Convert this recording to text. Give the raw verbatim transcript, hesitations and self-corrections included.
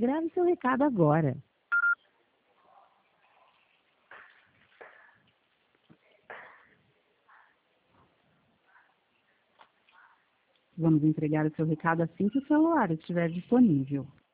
Grave seu recado agora. Vamos entregar o seu recado assim que o celular estiver disponível.